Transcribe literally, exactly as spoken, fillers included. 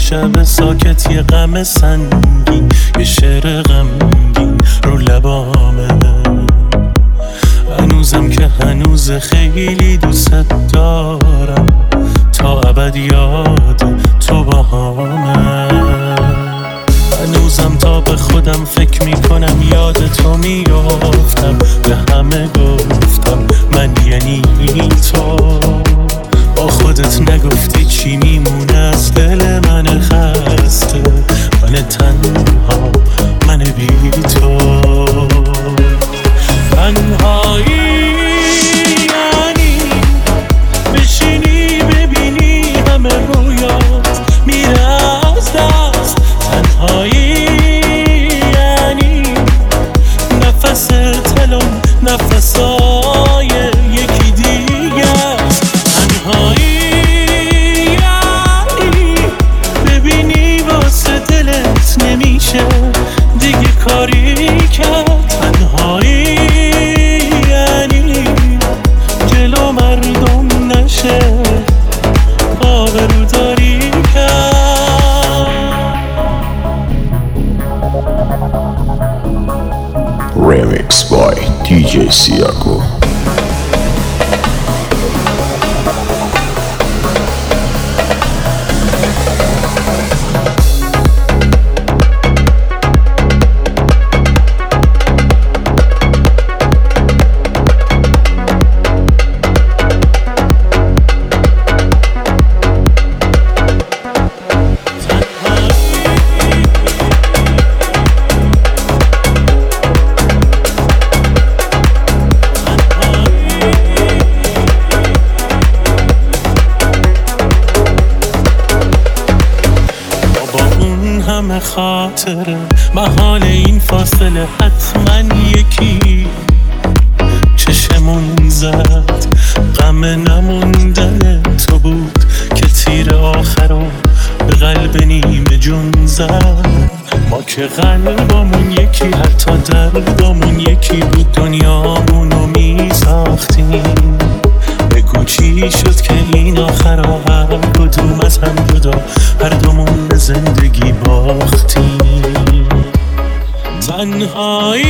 شب ساکت یه غم سنگین، یه شعر غمگین رو لبامه. هنوزم که هنوز خیلی دوست دارم، تا ابد یاد تو باهامه. هنوزم تا به خودم فکر میکنم یاد تو میافتم، به همه گفتم من یعنی تو. با خودت نگفتی چی میمونه از دل من خسته، من تنها، من بی تو. تنهایی یعنی بشینی ببینی همه رویات میره از دست. تنهایی یعنی نفس تلون نفسای یکی دیگه است. تنهایی یعنی ببینی واسه دلت نمیشه دیگه کاری کرد. تنهایی یعنی جلو مردم نشه آبروداری کرد. Remix by دی جی Siako. همه خاطره محال این فاصله حتما یکی چشمون زد. غم نموندن تو بود که تیر آخرو به قلب نیمه جون زد. ما که قلبمون یکی حتی دردمون یکی بود، دنیامونو می ساختیم. بگو چی شد که این آخرا هر کدوم از هم جدا هر دومون به زندگی باختیم. تنهایی